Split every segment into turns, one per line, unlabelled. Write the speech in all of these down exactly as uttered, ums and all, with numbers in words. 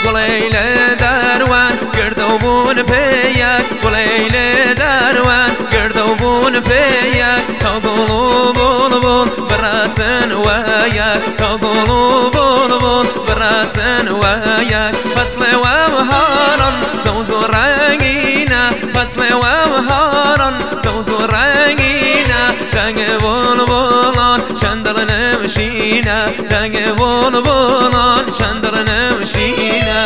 قلیل دروان گردوبون پیک قلیل دروان گردوبون پیک تا گلو بول بول برسن ویک تا گلو بول بول برسن ویک فصل و بهاران سوز و رنگینه فصل و بهاران سوز و رنگینه دنگ بول بولان چندل نمشینه دنگ بول بولان چندل نمشینه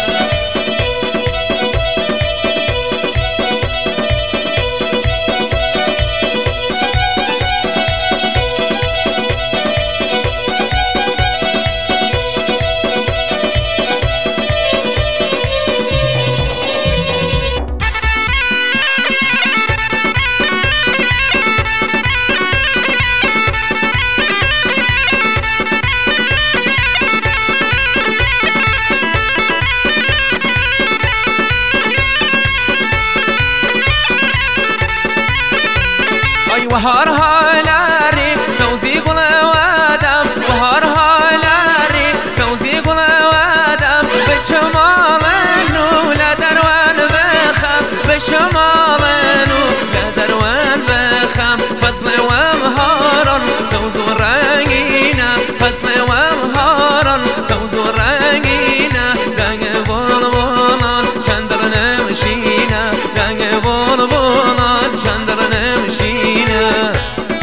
وهار هالاري سوزي قل وادم وهار هالاري سوزي قل وادم بشمالنو لا دروان بخم بشمالنو لا دروان بخم فصل ومهارا سوز رنگينا فصل ومهارا سوز رنگينا دنگ بول بولان چندر نمشينا دنگ بول بولان چندر نمشينا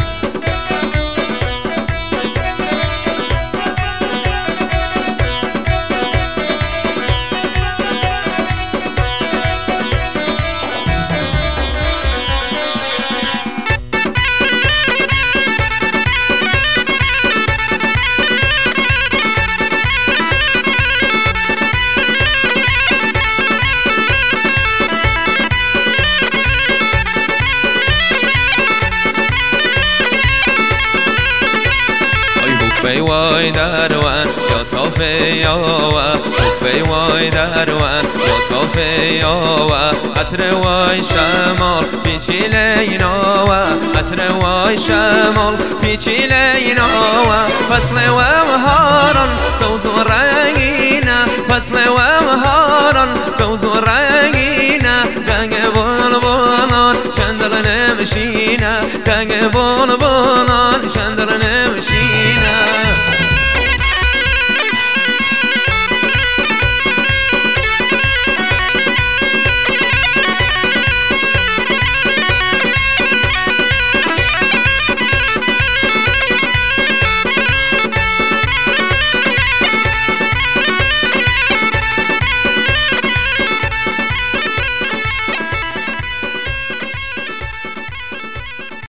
في واي دروان يا توفي يوا في واي دروان يا توفي يوا عطر واي شمال بيجي لينوا عطر واي شمال بيجي لينوا فصل ومهارا سوز رنگينا فصل ومهارا سوز رنگينا دنگ بول بولان چندل نمشينا دنگ بول بولان چندل